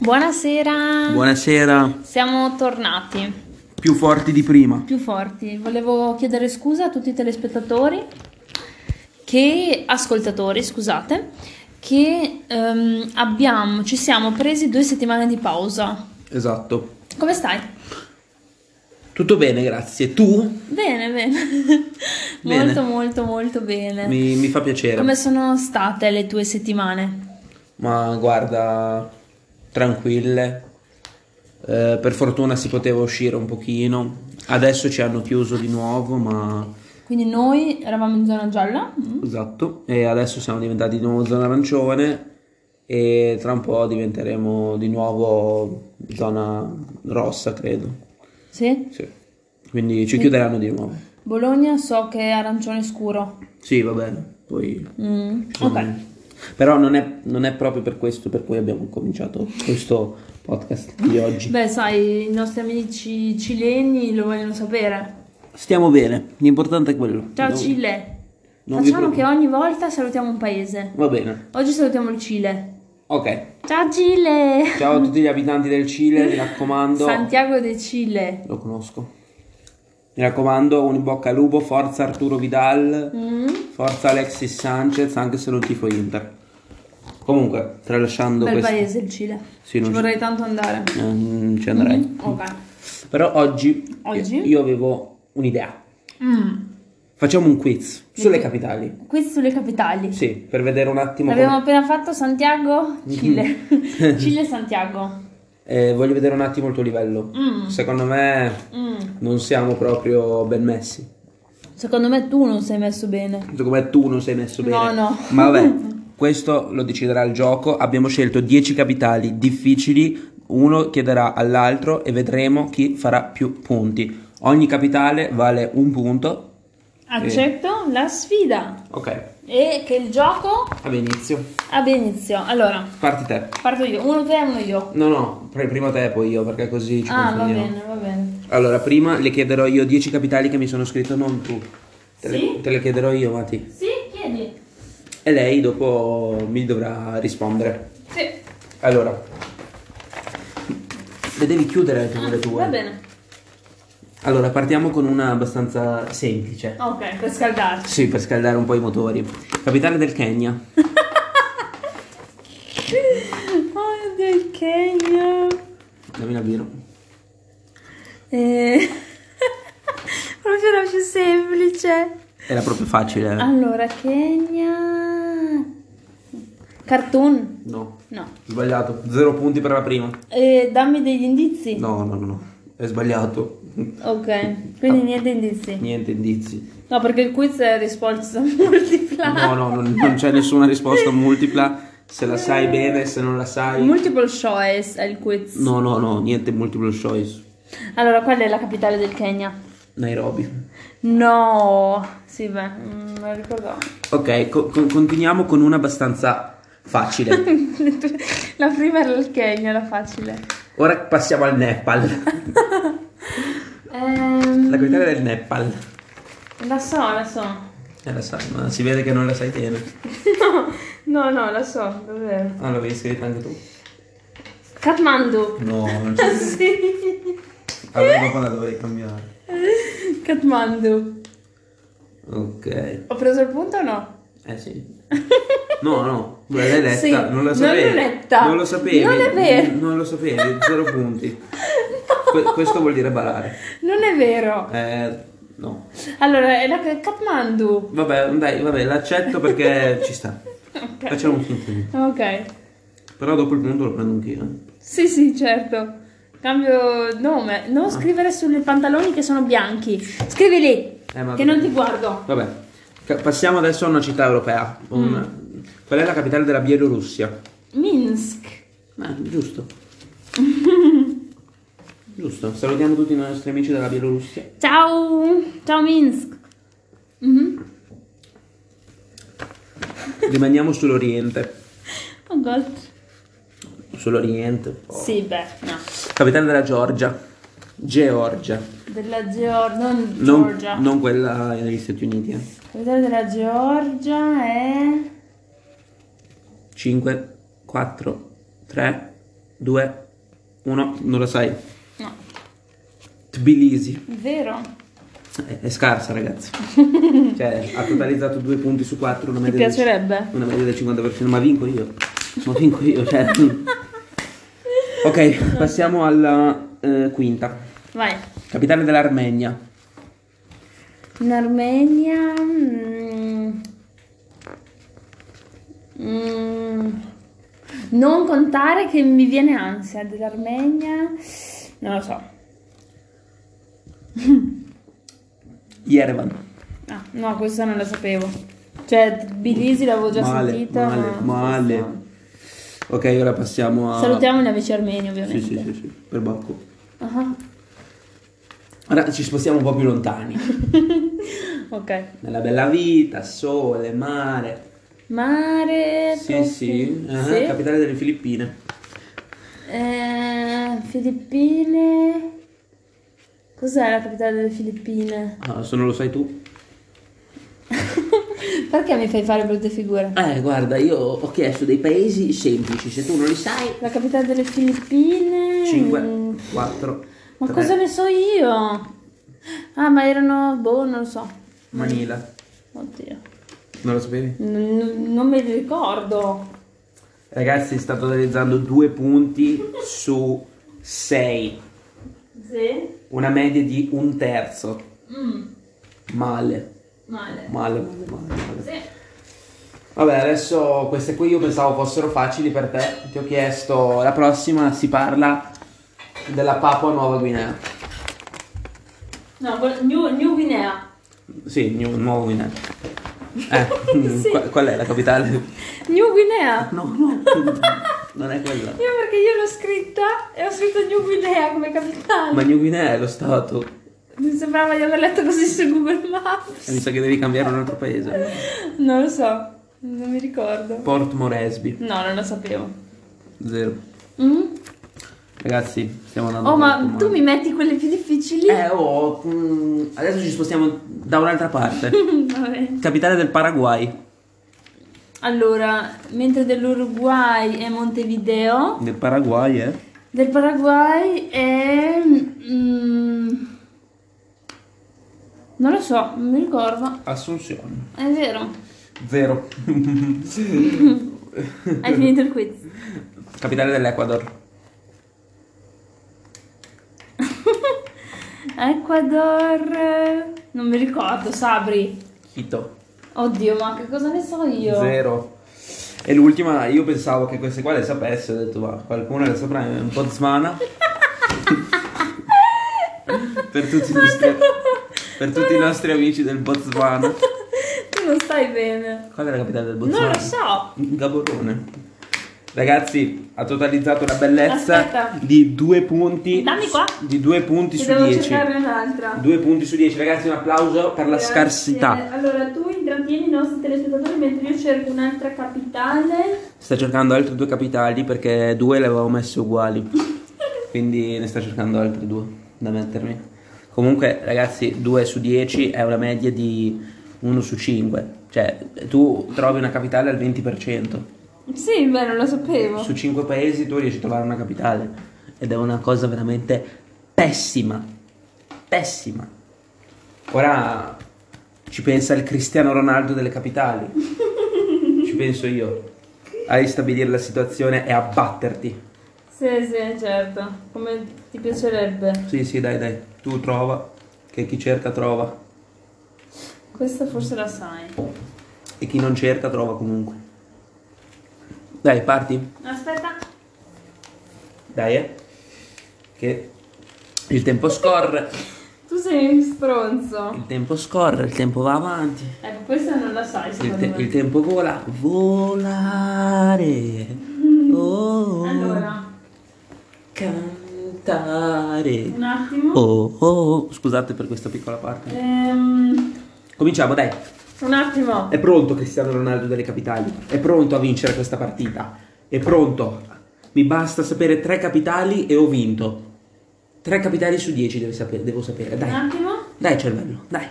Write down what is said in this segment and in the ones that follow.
Buonasera. Buonasera. Siamo tornati. Più forti di prima. Più forti. Volevo chiedere scusa a tutti i telespettatori, ascoltatori, scusate, che ci siamo presi 2 settimane di pausa. Esatto. Come stai? Tutto bene, grazie. Tu? Bene. Bene. Molto bene. Mi fa piacere. Come sono state le tue settimane? Ma guarda, tranquille. Per fortuna si poteva uscire un pochino. Adesso ci hanno chiuso di nuovo, ma... Quindi noi eravamo in zona gialla? Esatto. E adesso siamo diventati di nuovo zona arancione e tra un po' diventeremo di nuovo zona rossa, credo. Sì? Sì. Quindi ci chiuderanno di nuovo. Bologna so che è arancione scuro. Sì, va bene. Poi... Ok. Però non è proprio per questo per cui abbiamo cominciato questo podcast di oggi. Beh, sai, i nostri amici cileni lo vogliono sapere. Stiamo bene, l'importante è quello. Ciao Cile. non vi Facciamo che preoccupate. ogni volta salutiamo un paese. Va bene. Oggi salutiamo il Cile. Ok. Ciao Cile. Ciao a tutti gli abitanti del Cile, mi raccomando. Santiago de Cile. Lo conosco. Mi raccomando, un in bocca al lupo, forza Arturo Vidal, forza Alexis Sanchez, anche se non tifo Inter. Comunque, tralasciando Bel questo... paese il Cile. Sì, non Ci vorrei tanto andare. ci andrei. Ok. Però oggi io avevo un'idea. Facciamo un quiz sulle capitali. Quiz sulle capitali. Sì, per vedere un attimo L'abbiamo appena fatto Santiago, Cile. Cile, Santiago. voglio vedere un attimo il tuo livello. Secondo me non siamo proprio ben messi. Secondo me tu non sei messo bene. Secondo me tu non sei messo bene. No. Ma vabbè, questo lo deciderà il gioco. Abbiamo scelto 10 capitali difficili. Uno chiederà all'altro e vedremo chi farà più punti. Ogni capitale vale un punto. Accetto la sfida. Ok, E che il gioco abbia inizio. abbia inizio. Allora, Parti te. parto io. Uno te e uno io. No, prima te poi io, perché così ci Ah, va confondiamo. bene. Allora, prima le chiederò io 10 capitali che mi sono scritto, non tu. Sì? Te le chiederò io, Mati. Sì, chiedi. E lei dopo mi dovrà rispondere. Sì. Allora, le devi chiudere anche le tue. Va bene. Allora, partiamo con una abbastanza semplice. Ok, per scaldarci. Sì, per scaldare un po' i motori. Capitale del Kenya. Oh, del Kenya. Dammi la birra. Proprio la più semplice. Era proprio facile. Allora, Kenya. Cartoon? No, No. sbagliato. 0 punti per la prima. Dammi degli indizi. No. È sbagliato. Ok, quindi niente indizi. Niente indizi. No, perché il quiz è risposta multipla. No, non c'è nessuna risposta multipla. Se la sai bene, se non la sai... Multiple choice è il quiz. No, niente multiple choice. Allora, qual è la capitale del Kenya? Nairobi. No. Sì, beh, me lo ricordavo. Ok, continuiamo con una abbastanza facile. La prima era il Kenya, la facile. Ora passiamo al Nepal. La capitale del Nepal. La so. La sai, ma si vede che non la sai bene. No, la so, davvero. Ah, l'avevi scritta anche tu. Kathmandu. No, non c'è. Sì. Allora dopo la dovrei cambiare. Kathmandu. Ok. Ho preso il punto o no? Sì. No, l'hai letta, Sì, non la non sapevi. l'ho letta. Non lo sapevi. Non è vero. Non lo sapevi, 0 punti. Questo vuol dire barare. Non è vero. No. Allora, è la Kathmandu. Vabbè, l'accetto perché ci sta. Ok. Facciamo un finto. Ok. Però dopo il punto lo prendo anch'io. Sì, certo. Cambio nome. Non scrivere sulle pantaloni che sono bianchi. Scrivi lì. Ma Che non ti guardo. Vabbè. Passiamo adesso a una città europea. Qual è la capitale della Bielorussia? Minsk. Giusto. Giusto. Salutiamo tutti i nostri amici della Bielorussia. Ciao Minsk. Rimaniamo sull'Oriente. Oh god. Sull'Oriente. Sì, beh, no. Capitale della Georgia. Georgia. Della Georgia, non Georgia. Non quella negli Stati Uniti. La capitale della Georgia è 5, 4, 3, 2, 1, non lo sai. No. Tbilisi. Vero? È scarsa, ragazzi. Cioè, ha totalizzato 2 punti su 4, una Ti media piacerebbe? una media del 50%, ma vinco io. Cioè. Ok, passiamo alla quinta. Vai. Capitale dell'Armenia. In Armenia... non contare che mi viene ansia dell'Armenia. Non lo so. Yerevan. Ah, no, questa non la sapevo. Cioè, Tbilisi l'avevo già sentita. Male. Ma... Ok, ora passiamo a... Salutiamo gli amici armeni, ovviamente. Sì, per Bacco. Ah. Ora ci spostiamo un po' più lontani. Ok. Nella bella vita, sole, mare. Mare. Sì, proprio. sì. Sì. Capitale delle Filippine. Filippine. Cos'è la capitale delle Filippine? Ah, se non lo sai tu. Perché mi fai fare brutte figure? Guarda, io ho chiesto dei paesi semplici, se tu non li sai. La capitale delle Filippine. 5, 4, Ma 3. cosa ne so io? Ah, ma erano. Boh, non lo so. Manila. Oddio. Non lo sapevi? Non me li ricordo. Ragazzi, sta totalizzando 2 punti su 6. Sì? Una media di 1/3. Male. Male. Sì. Vabbè, adesso queste qui io pensavo fossero facili per te. Ti ho chiesto, la prossima si parla della Papua Nuova Guinea. No, New Guinea. Sì, Nuova Guinea. Sì. Qual è la capitale? New Guinea. No, non è quella. Io perché io l'ho scritta e ho scritto New Guinea come capitale. Ma New Guinea è lo stato. Mi sembrava di aver letto così su Google Maps. Mi sa che devi cambiare un altro paese. Non lo so, non mi ricordo. Port Moresby. No, non lo sapevo. 0. Ragazzi, stiamo andando Oh, troppo ma male. tu mi metti quelle più difficili? Adesso ci spostiamo da un'altra parte. Vabbè. Capitale del Paraguay. Allora, mentre dell'Uruguay è Montevideo, Del Paraguay, del Paraguay è... non lo so, non mi ricordo. Assunzione. È vero. 0. Hai finito il quiz. Capitale dell'Ecuador. Ecuador... non mi ricordo, Sabri. Quito. Oddio, ma che cosa ne so io? 0. E l'ultima, io pensavo che queste qua le sapesse, ho detto, ma qualcuno le saprà, è un Botswana. per tutti i nostri amici del Botswana. Tu non stai bene. Qual è la capitale del Botswana? Non lo so. Gaborone. Ragazzi, ha totalizzato una bellezza Aspetta. di 2 punti. Dammi qua. Di 2 punti Che su devo 10. cercarne un'altra. 2 punti su 10. Ragazzi, un applauso per la Grazie. scarsità. Allora, tu intrattieni i nostri telespettatori mentre io cerco un'altra capitale. Sta cercando altre 2 capitali perché 2 le avevo messe uguali. Quindi ne sta cercando altre 2 da mettermi. Comunque, ragazzi, 2 su 10 è una media di 1 su 5. Cioè, tu trovi una capitale al 20%. Sì, beh, non lo sapevo. Su 5 paesi tu riesci a trovare una capitale. Ed è una cosa veramente pessima. Pessima. Ora ci pensa il Cristiano Ronaldo delle capitali. Ci penso io. A ristabilire la situazione e a batterti. Sì, certo. Come ti piacerebbe. Sì, dai. Tu trova, che chi cerca trova. Questa forse la sai. E chi non cerca trova comunque. Dai, parti. Aspetta. Dai, che il tempo scorre. Tu sei un stronzo. Il tempo scorre, il tempo va avanti. Ecco, questa non la sai, secondo me. Il tempo vola. Volare. Oh. Allora, Cantare. un attimo. Oh. Scusate per questa piccola parte. Cominciamo, dai. Un attimo. È pronto Cristiano Ronaldo delle capitali. È pronto a vincere questa partita. È pronto. Mi basta sapere 3 capitali e ho vinto. 3 capitali su 10 devo sapere. Dai. Un attimo. Dai cervello. Dai.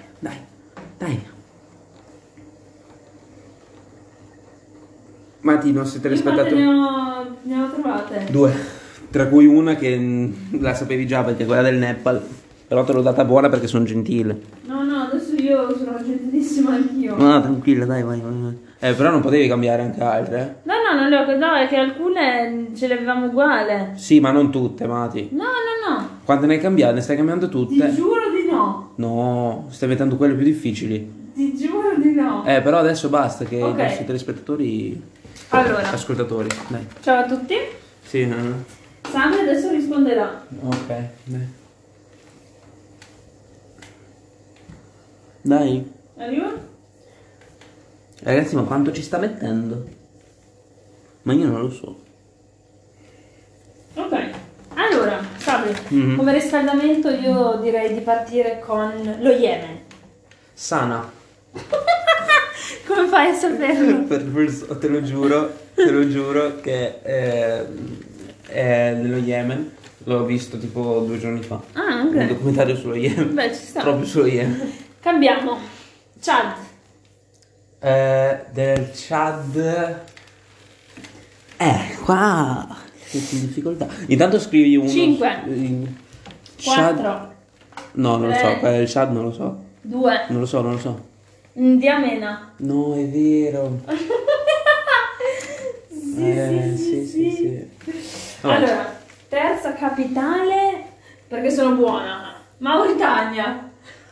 Matti, i nostri Io quante telespettatori. ne ho trovate? 2. Tra cui una che la sapevi già perché è quella del Nepal. Però te l'ho data buona perché sono gentile. No, adesso io sono gentilissima anch'io. No, tranquilla, dai, vai. Però non potevi cambiare anche altre, No, non le ho... No, è che alcune ce le avevamo uguale. Sì, ma non tutte, Mati. No. Quante ne hai cambiate? Ne stai cambiando tutte? Ti giuro di no. No, stai mettendo quelle più difficili. Ti giuro di no. Però adesso basta che Ok. i nostri telespettatori... Allora, Ascoltatori, dai. ciao a tutti. Sì, Sandra adesso risponderà. ok, dai. Dai. Arriva? Ragazzi, ma quanto ci sta mettendo? Ma io non lo so. Ok. Allora, Sabri, Mhm. come riscaldamento io direi di partire con lo Yemen. Sana. Come fai a saperlo? Te lo giuro che è dello Yemen. L'ho visto tipo 2 giorni fa. Ah, Un ok. documentario sullo Yemen. Beh, ci sta. Proprio sullo Yemen. Cambiamo. Chad. Del Chad. Qua. Siete in difficoltà. Intanto scrivi uno. 5. Chad. 4. No, non lo so. 3. Il Chad non lo so. 2. Non lo so. N'Djamena. No, è vero. Sì. Vabbè. Allora, terza capitale, perché sono buona. Mauritania.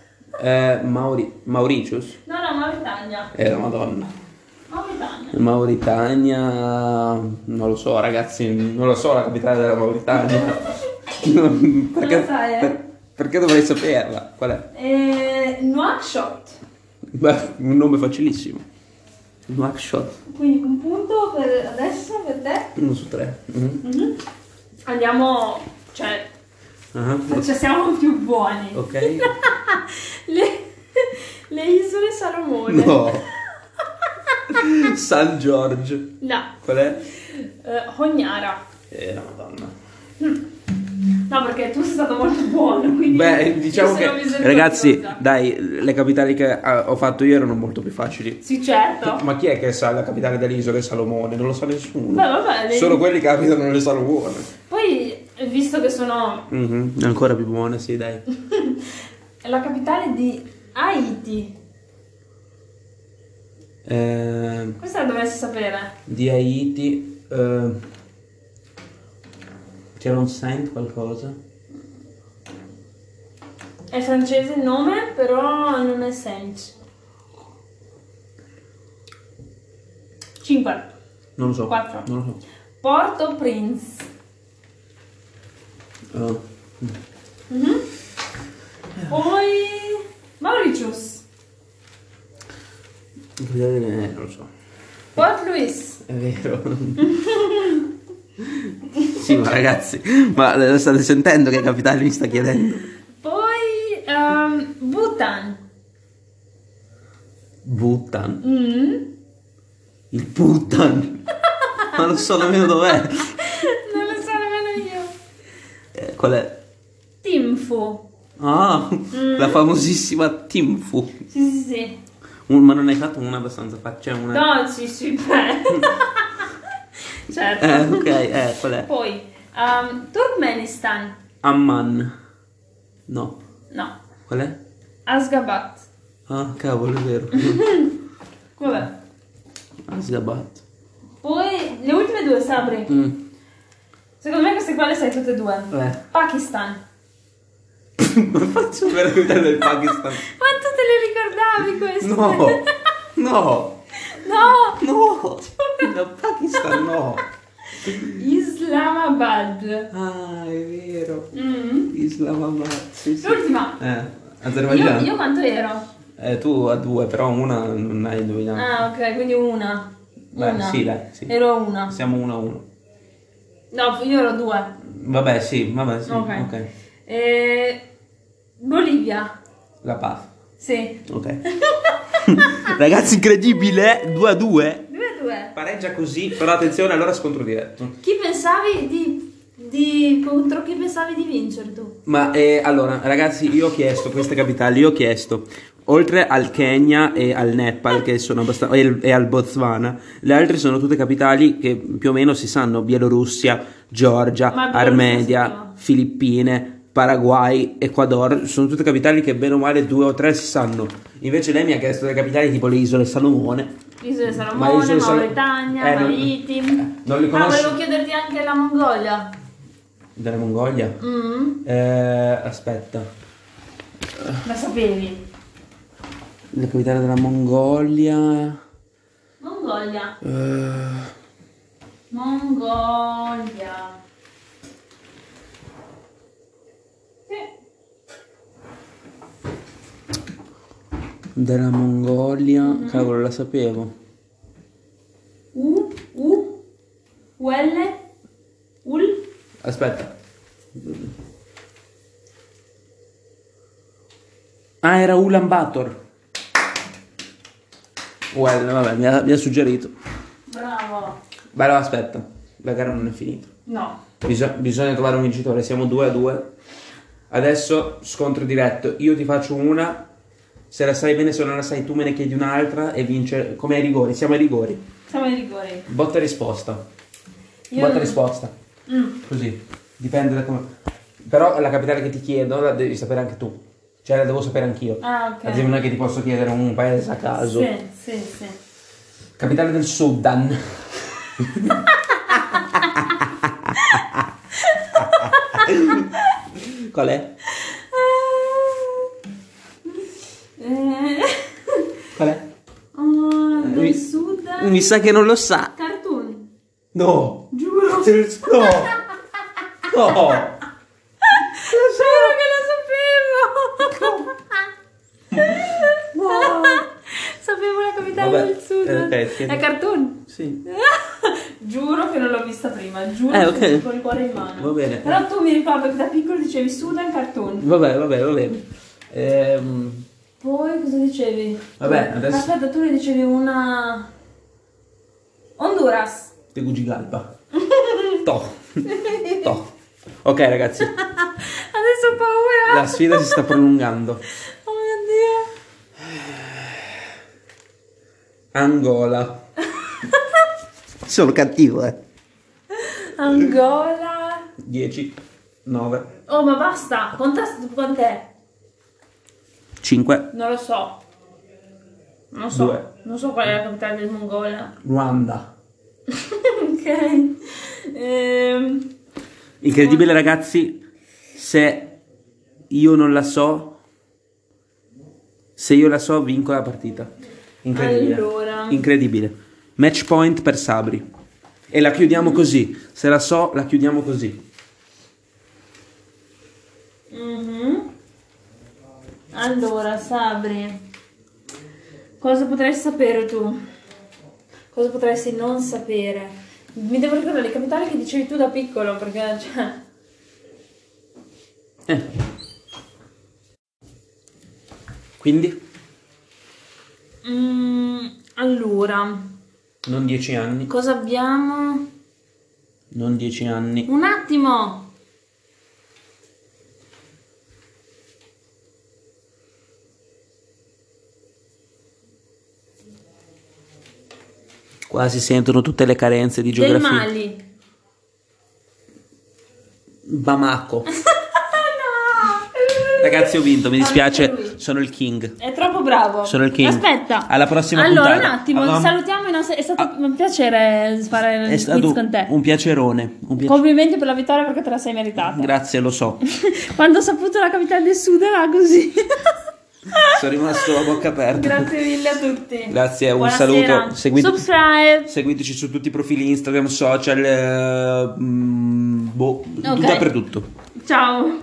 Mauritius? No, Mauritania. La Madonna. Mauritania. Mauritania. Non lo so, ragazzi. Non lo so la capitale della Mauritania. Perché, lo sai, perché dovrei saperla? Qual è? Nouakchott. Beh, un nome facilissimo. Nouakchott. Quindi un punto per adesso per te. 1 su 3. Mhm. Andiamo, cioè siamo più buoni. Ok. Le isole Salomone. No. San George. No. Qual è? Honiara. La Madonna. No, perché tu sei stato molto buono, quindi Beh, diciamo io sono che misericordiosa. ragazzi, dai, le capitali che ho fatto io erano molto più facili. Sì, certo. Ma chi è che sa la capitale delle isole Salomone? Non lo sa nessuno. Beh, vabbè, Solo quelli che abitano nelle Salomone. Poi, visto che sono Ancora più buone, sì, dai. la capitale di Haiti, questa la dovresti sapere. Di Haiti. C'era un Saint qualcosa? È francese il nome, però non è Saint. 5. Non lo so. 4. Non lo so. Port-au-Prince. Oh. Poi Mauritius. Non lo so. Port Louis. È vero. Sì, ma ragazzi, ma lo state sentendo che capitale mi sta chiedendo? Poi Bhutan. Bhutan. Mm. Il Bhutan. Ma non so nemmeno dov'è. Non lo so nemmeno io. Qual è? Thimphu. Ah, la famosissima Thimphu. Sì. Ma non hai fatto una abbastanza facile? Una... No, sì, beh. Certo. Ok, qual è? Poi Turkmenistan. Amman. No. No. Qual è? Ashgabat. Ah, cavolo, è vero. Vabbè. Ashgabat. Poi le ultime due, Sabri. Secondo me queste qua le sai tutte e due. Pakistan. Ma faccio per la del Pakistan. Ma tu te le ricordavi queste? No. No. Il Pakistan no. Islamabad. Ah, è vero. Islamabad. Sì. L'ultima. Azerbaijan. Io quanto ero? Tu a 2, però una non hai indovinato. Ah, ok, quindi una. Beh, sì, dai. Sì. Ero una. Siamo 1-1. No, io ero 2. Vabbè, sì. Ok. Bolivia. La Paz. Sì. Ok. Ragazzi, incredibile, 2-2. 2-2. Pareggia così, però attenzione, allora scontro diretto. Chi pensavi contro chi pensavi di vincere tu? Ma allora, ragazzi, io ho chiesto queste capitali, oltre al Kenya e al Nepal, che sono abbastanza, e al Botswana, le altre sono tutte capitali che più o meno si sanno: Bielorussia, Georgia, Ma Armenia, Filippine, Paraguay, Ecuador. Sono tutte capitali che bene o male 2 o 3 si sanno. Invece lei mi ha chiesto delle capitali tipo le Isole Salomone. Isole Salomone, Mauritania, Haiti. Non le conosco. Volevo chiederti anche la Mongolia. Della Mongolia? Aspetta. La sapevi? La capitale della Mongolia. Mongolia. Mongolia. Della Mongolia, cavolo, la sapevo. U, L, Ul. Aspetta. Ah, era Ulan Bator. Vabbè, mi ha suggerito. Bravo. Beh, no, aspetta, la gara non è finita. No. Bisogna trovare un vincitore, siamo 2-2. Adesso scontro diretto. Io ti faccio una. Se la sai bene, se non la sai tu me ne chiedi un'altra e vince come ai rigori. Siamo ai rigori. Siamo ai rigori. Botta e risposta. Io Botta e non- risposta. Così. Dipende da come. Però la capitale che ti chiedo la devi sapere anche tu. Cioè la devo sapere anch'io. Ah, ok. Ad esempio non è che ti posso chiedere un paese a caso. Sì. Capitale del Sudan. Qual è? Qual è? Del sud. Mi sa che non lo sa. Cartoon. No. Giuro. No. No. Giuro che lo sapevo. Sapevo la capitale Vabbè, del sud. ok, sì. È Cartoon. Sì. Giuro che non l'ho vista prima. Giuro ok. che con il cuore in mano. Va bene. Però tu mi ricordo che da piccolo dicevi Sudan Cartoon. Va bene. Poi cosa dicevi? Vabbè, adesso- Aspetta, tu ne dicevi una. Honduras. Tegucigalpa. Toh. Ok ragazzi, Adesso ho paura. la sfida si sta prolungando. Oh mio Dio. Angola. Sono cattivo, Angola. 10, 9, Oh, ma basta. Quant'è? 5, Non lo so. Non Due. so qual è la capitale del Mongolia. Ruanda. Ok. Incredibile ragazzi, se io non la so, se io la so vinco la partita. Incredibile. Allora. Incredibile. Match point per Sabri. E la chiudiamo così. Se la so, la chiudiamo così. Allora, Sabri, cosa potresti sapere tu? Cosa potresti non sapere? Mi devo ricordare le capitali che dicevi tu da piccolo, perché, cioè... Quindi? Allora, Non 10 anni. cosa abbiamo? Non 10 anni. Un attimo! Qua si sentono tutte le carenze di Del geografia. Mali. Bamako. No! Ragazzi, ho vinto, mi Ha dispiace, vinto lui. sono il king. È troppo bravo. Sono il king. Aspetta. Alla prossima allora, puntata. un attimo, Avevamo- salutiamo i nostri... È stato un piacere fare È il stato quiz con te. un piacerone. Complimenti per la vittoria perché te la sei meritata. Grazie, lo so. Quando ho saputo la capitale del sud era così. Sono rimasto a bocca aperta. Grazie mille a tutti. Grazie, un Buonasera. saluto. Subscribe. Seguiteci su tutti i profili Instagram, social, Ok. dappertutto. Ciao.